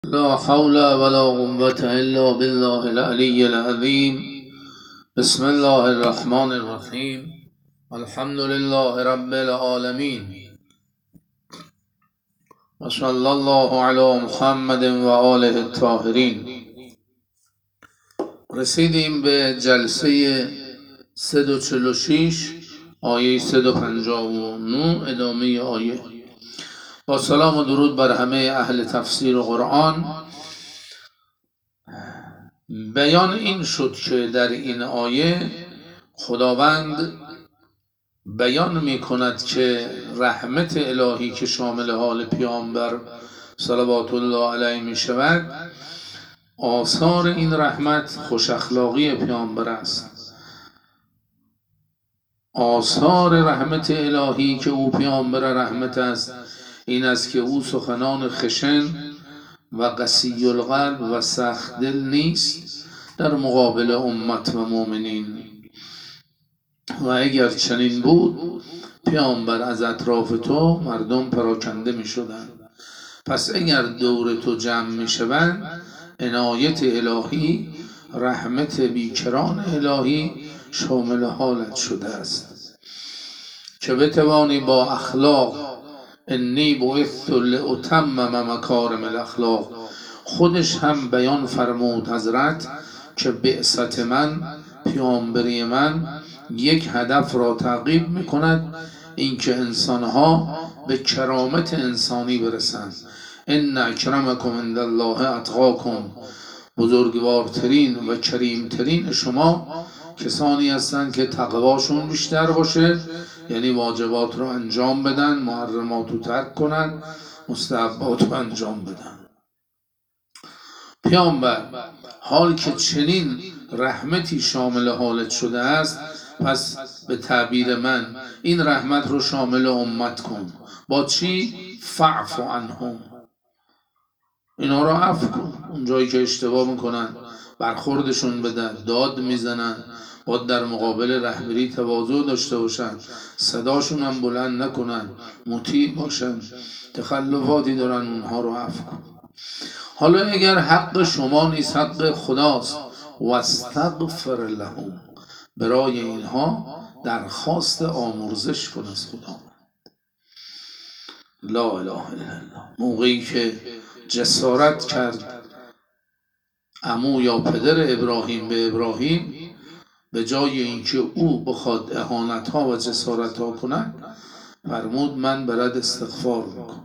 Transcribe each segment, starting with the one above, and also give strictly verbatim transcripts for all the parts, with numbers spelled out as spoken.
لا حول ولا قوة إلا بالله العلي العظيم. بسم الله الرحمن الرحيم. الحمد لله رب العالمين، وصلى الله على محمد و آله الطاهرین. رسیدیم به جلسه صد و چهل و شش آیه صد و پنجاه و نه، ادامه آیه. با سلام و درود بر همه اهل تفسیر و قرآن. بیان این شد که در این آیه خداوند بیان می کند که رحمت الهی که شامل حال پیامبر صلوات الله علیه می شود، آثار این رحمت خوش اخلاقی پیامبر است. آثار رحمت الهی که او پیامبر رحمت است این است که او سخنان خشن و قسی القلب و سخت دل نیست در مقابل امت و مؤمنین، و اگر چنین بود پیامبر از اطراف تو مردم پراکنده می شدن. پس اگر دور تو جمع می شوند، عنایت الهی، رحمت بیکران الهی شامل حالت شده است که بتوانی با اخلاق، انی بعثت لاتمم مکارم الاخلاق، خودش هم بیان فرمود حضرت که بعثت من، پیامبری من، یک هدف را تعقیب می کند، اینکه انسانها به کرامت انسانی برسند. ان اکرمکم عند الله اتقاکم، بزرگوارترین و کریمترین شما کسانی هستند که تقواشون بیشتر باشه، یعنی واجبات رو انجام بدن، محرمات رو ترک کنن، مستحبات رو انجام بدن. پیامبر حال که چنین رحمتی شامل حالت شده است، پس به تعبیر من این رحمت رو شامل امت کن. با چی؟ فاعف عنهم، اینا رو عفو کن. اون جایی که اشتباه میکنن برخوردشون بدن، داد میزنن، باید در مقابل رهبری تواضع داشته باشن، صداشون هم بلند نکنن، مطیع باشن، تخلفاتی دارن اونها رو عفو کن. حالا اگر حق شما نیست، حق خداست، واستغفر لهم، برای اینها درخواست آمرزش کن از خدا. لا اله الا الله. موقعی که جسارت کرد عمو یا پدر ابراهیم به ابراهیم، به جای اینکه او بخواد اهانت ها و جسارت ها کند، فرمود من برات استغفار میکنم.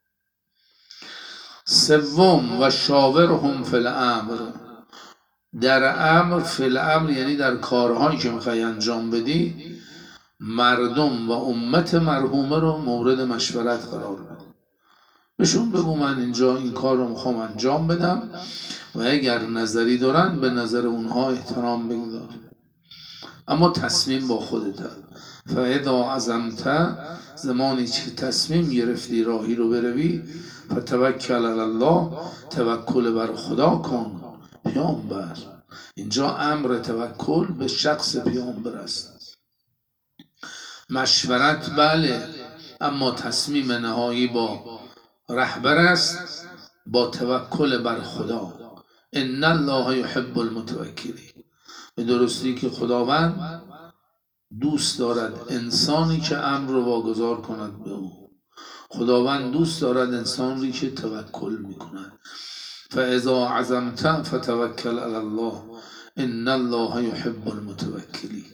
سوم و شاورهم فی الامر، در امر، فی الامر یعنی در کارهایی که میخوای انجام بدی، مردم و امت مرحومه رو مورد مشورت قرار بده. بهشون بگو من اینجا این کار رو میخوام انجام بدم و اگر نظری دارن به نظر اونها احترام بگذار، اما تصمیم با خودت. فاذا عزمت، زمانی که تصمیم گرفتی راهی رو بروی، فتوکل علی الله، توکل بر خدا کن. پیامبر اینجا امر توکل به شخص پیامبر است. مشورت بله، اما تصمیم نهایی با رهبر است، با توکل بر خدا. ان الله یحب المتوکلین، به درستی که خداوند دوست دارد انسانی که امر رو واگذار کند به او. خداوند دوست دارد انسانی که توکل میکند. فاذا عزمت فتوکل علی الله ان الله یحب المتوکلین.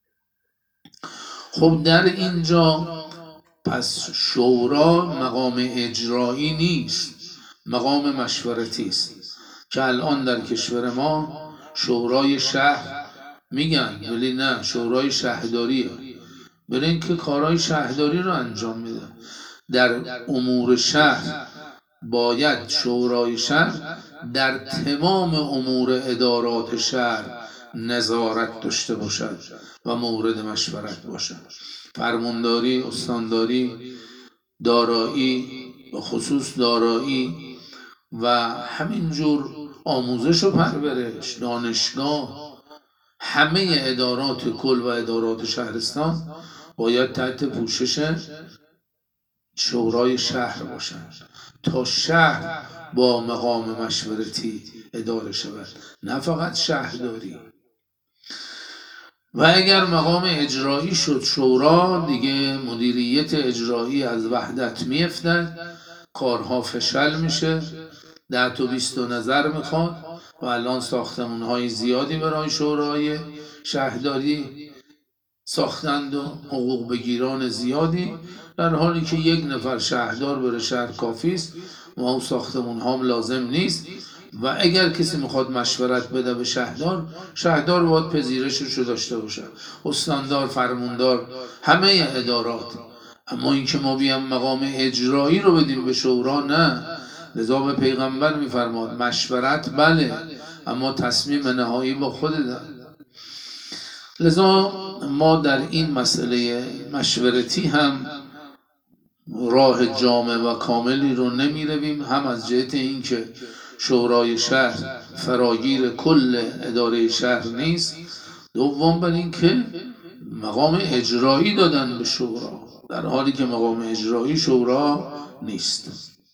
خب در اینجا پس شورا مقام اجرایی نیست، مقام مشورتی است که الان در کشور ما شورای شهر میگن، ولی نه، شورای شهرداریه. برین که کارهای شهرداری رو انجام میده. در امور شهر باید شورای شهر در تمام امور ادارات شهر نظارت داشته باشد و مورد مشورت باشد. فرمانداری، استانداری، دارایی، به خصوص دارایی و همینجور آموزش و پرورش، دانشگاه، همه ادارات کل و ادارات شهرستان باید تحت پوشش شورای شهر باشن تا شهر با مقام مشورتی اداره شود، نه فقط شهرداری. و اگر مقام اجرایی شد شورا، دیگه مدیریت اجرایی از وحدت میفتد، کارها فشل میشه، ده تا بیست تا نظر میخواد و الان ساختمون های زیادی برای شورای شهرداری ساختند و حقوق بگیران زیادی، در حالی که یک نفر شهردار بره شهر کافی است و اون ساختمون هم لازم نیست. و اگر کسی میخواد مشورت بده به شهردار، شهردار باید پذیرشش رو داشته باشه، استاندار، فرماندار، همه ادارات. اما اینکه ما بیام مقام اجرایی رو بدیم به شورا، نه. لذا به پیغمبر میفرماد مشورت بله، اما تصمیم نهایی با خودت. لذا ما در این مسئله مشورتی هم راه جامع و کاملی رو نمی رویم، هم از جهت اینکه شورای شهر فراگیر کل اداره شهر نیست، دوم بر اینکه مقام اجرایی دادن به شورا در حالی که مقام اجرایی شورا نیست.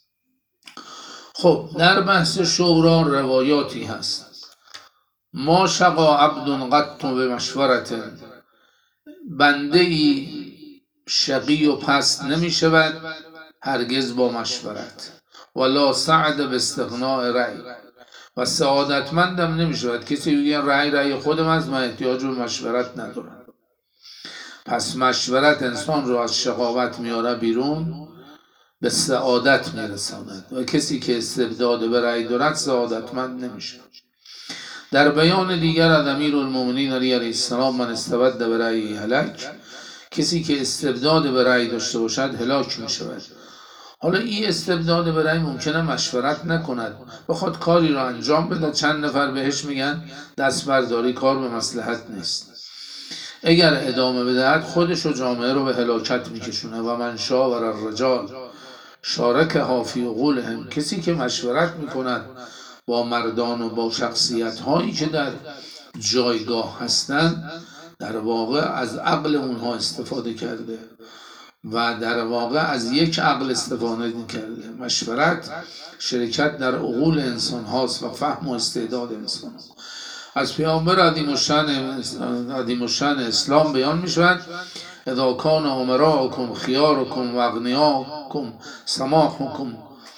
خب در بحث شورا روایاتی هست. ما شقا عبد قط به مشورت، بنده ای شقی و پست نمی شود هرگز با مشورت، ولا سعد به استغناء رأی، و سعادتمندم نمی شود کسی بگه رأی رأی خودم است، من احتیاج به مشورت ندارم. پس مشورت انسان رو از شقاوت میاره بیرون، به سعادت میرساند، و کسی که استبداد به رأی دارد سعادتمند نمیشه. در بیان دیگر از امیرالمومنین علی علیه السلام من استبد به رأی هلک، کسی که استبداد به رأی داشته باشد هلاک می شود. حالا این استبداد به رأی ممکنه مشورت نکند، بخواد کاری را انجام بده، چند نفر بهش میگن دست برداری، کار به مصلحت نیست. اگر ادامه بدهد خودش و جامعه رو به هلاکت میکشونه. و من شاور الرجال شارکها فی عقولهم، کسی که مشورت میکند با مردان و با شخصیت هایی که در جایگاه هستند، در واقع از عقل اونها استفاده کرده و در واقع از یک عقل استفاده کرده. مشورت شرکت در عقول انسان هاست و فهم و استعداد انسان. از پیامبر عظیم الشأن اسلام بیان می شود اذا کان امراءکم خیارکم و اغنیاکم سماحکم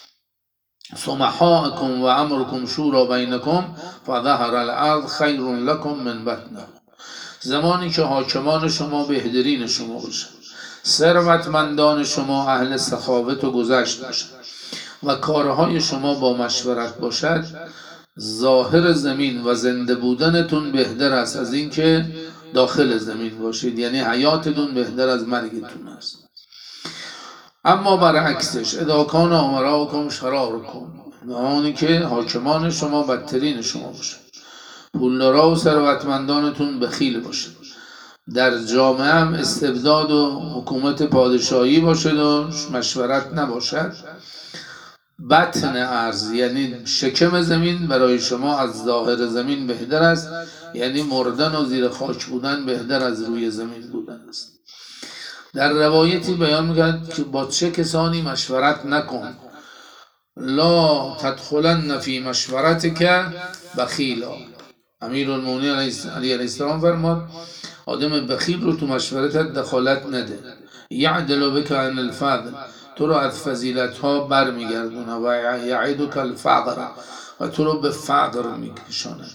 سمحاءکم و امرکم شورا بینکم فظهر الارض خیر لکم من بطنه. زمانی که حاکمان شما بهترین شما باشند، ثروتمندان شما اهل سخاوت و گذشت باشند و کارهای شما با مشورت باشد، ظاهر زمین و زنده بودنتون بهتر است از اینکه داخل زمین باشید، یعنی حیاتتون بهتر از مرگتون است. اما برعکسش اذا کان امراءکم شرارکم، آنی که حاکمان شما بدترین شما باشند، پولدارا و ثروتمندانتون بخیل باشد، در جامعه هم استبداد و حکومت پادشاهی باشد و مشورت نباشد، بطن ارض یعنی شکم زمین برای شما از ظاهر زمین بهتر است، یعنی مردن و زیر خاک بودن بهتر از روی زمین بودن است. در روایتی بیان می‌کرد که با چه کسانی مشورت نکن، لا تدخلن فی مشورتک بخیلا. امیرالمومنین علی علیه السلام فرمود آدم بخیل رو تو مشورتت دخالت نده. یعدل بک عن الفضل، تو رو از فضیلت ها بر میگردونه، و یعیدک الفقر، و تو رو به فقر میکشانه.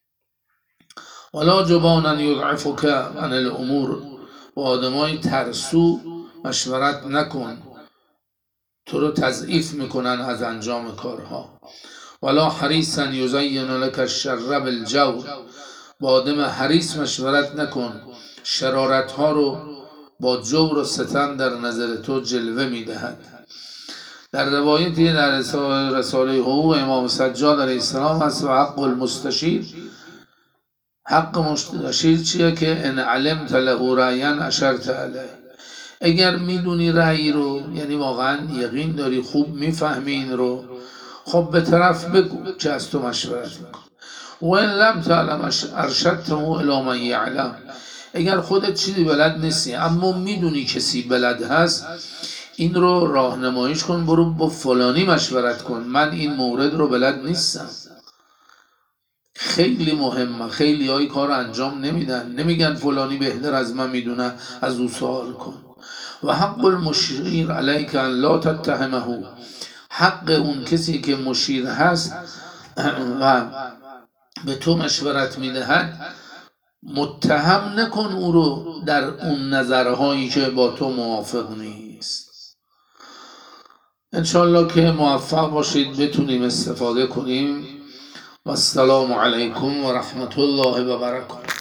ولا جبانا یضعفک عن الامور، با آدمای ترسو مشورت نکن، تو رو تضعیف میکنن از انجام کارها. ولا حریصا یزین لک الشر بالجور، با آدم حریص مشورت نکن، شرارت ها رو با جور و ستم در نظر تو جلوه میدهد. در روایتی در رساله حقوق امام سجاد علیه السلام هست و حق المستشیر، حق مستشیر چیه که ان علمت له رأیا اشرت علیه، اگر میدونی رأی رو، یعنی واقعا یقین داری خوب میفهمی این رو، خب به طرف بگو که از تو مشورت میکن. و ان لم تعلم ارشدته الی من یعلم، اگر خودت چیزی بلد نیستی اما میدونی کسی بلد هست، این رو راهنماییش کن، برو با فلانی مشورت کن، من این مورد رو بلد نیستم. خیلی مهمه. خیلی های کار انجام نمیدن، نمیگن فلانی بهتر از من میدونه، از او سوال کن. و حق المشیر علیک ان لا تتهمه، حق اون کسی که مشیر هست و به تو مشورت میدهد، متهم نکن او رو در اون نظرهایی که با تو موافق نیست. انشالله که موفق باشید، بتونیم استفاده کنیم. و السلام علیکم و رحمت الله و برکاته.